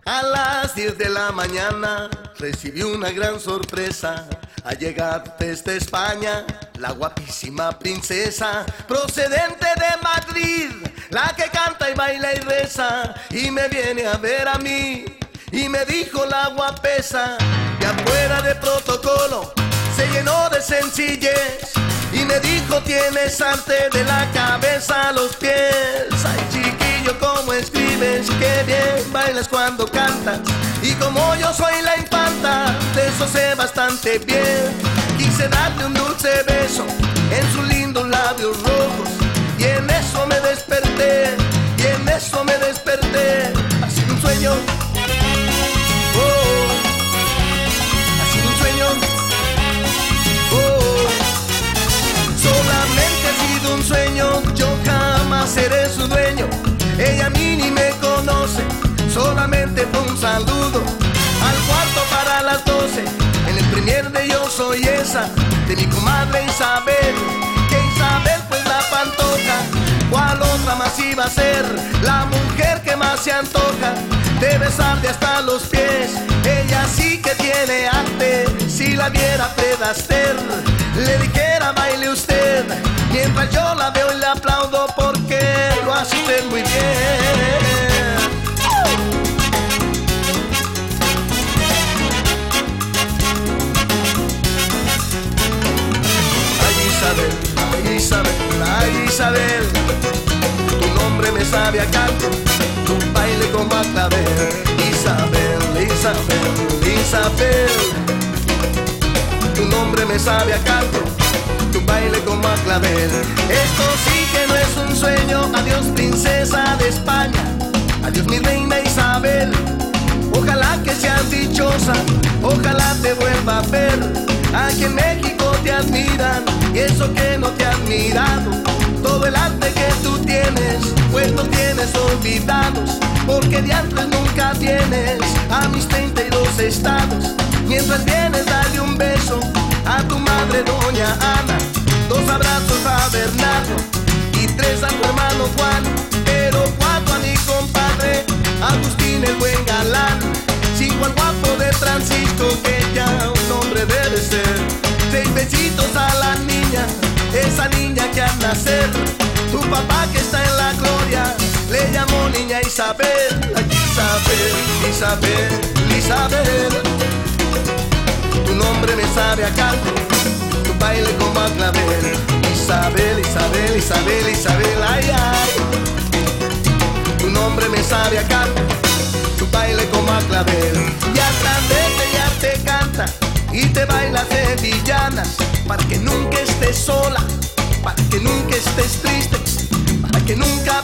A las 10 de la mañana recibí una gran sorpresa. Al llegar desde España, la guapísima princesa, procedente de Madrid, la que canta y baila y reza, y me viene a ver a mí, y me dijo la guapesa, que afuera de protocolo se llenó de sencillez, y me dijo tienes arte de la cabeza a los pies. Ay chiquillo, cómo escribes, qué bien bailas cuando cantas, y como yo soy la infanta, de eso sé bastante bien. Quise darle un dulce beso en sus lindos labios rojos, y en eso me desperté, y en eso me desperté. Ha sido un sueño, oh, ha sido un sueño, oh, solamente ha sido un sueño, yo jamás seré su dueño. Ella a mí ni me conoce, solamente fue un saludo al cuarto para las 12, en el premier de Yo Soy Esa, de mi comadre Isabel, que Isabel pues la pantoja. ¿Cuál otra más iba a ser? La mujer que más se antoja de besarte hasta los pies. Ella sí que tiene arte, si la viera Fred Astaire, le dijera baile usted, mientras yo la veo y le aplaudo porque lo hace usted muy bien. Ay Isabel, ay Isabel, tu nombre me sabe a canto, tu baile como a clavel. Isabel, Isabel, Isabel, tu nombre me sabe a canto, tu baile como a clavel. Esto sí que no es un sueño. Adiós princesa de España, adiós mi reina Isabel. Ojalá que seas dichosa, ojalá te vuelva a ver. Aquí en México te admiran, y eso que no te he admirado, todo el arte que tú tienes, pues no tienes olvidados, porque de antes nunca vienes a mis 32 estados. Mientras vienes dale un beso a tu madre doña Ana, 2 abrazos a Bernardo y 3 a tu hermano Juan, pero 4 a mi compadre Agustín el buen galán, 5 al guapo de Francisco, que ya un hombre debe ser, 6 besitos a la niña, esa niña que al nacer, tu papá que está en la gloria, le llamó niña Isabel. Ay, Isabel, Isabel, Isabel, tu nombre me sabe a canto, tu baile como a clavel. Isabel, Isabel, Isabel, Isabel, ay, ay, tu nombre me sabe a canto, tu baile como a clavel. Y atrás de ella te canta y te baila sevillanas, para que nunca estés sola, para que nunca estés triste, para que nunca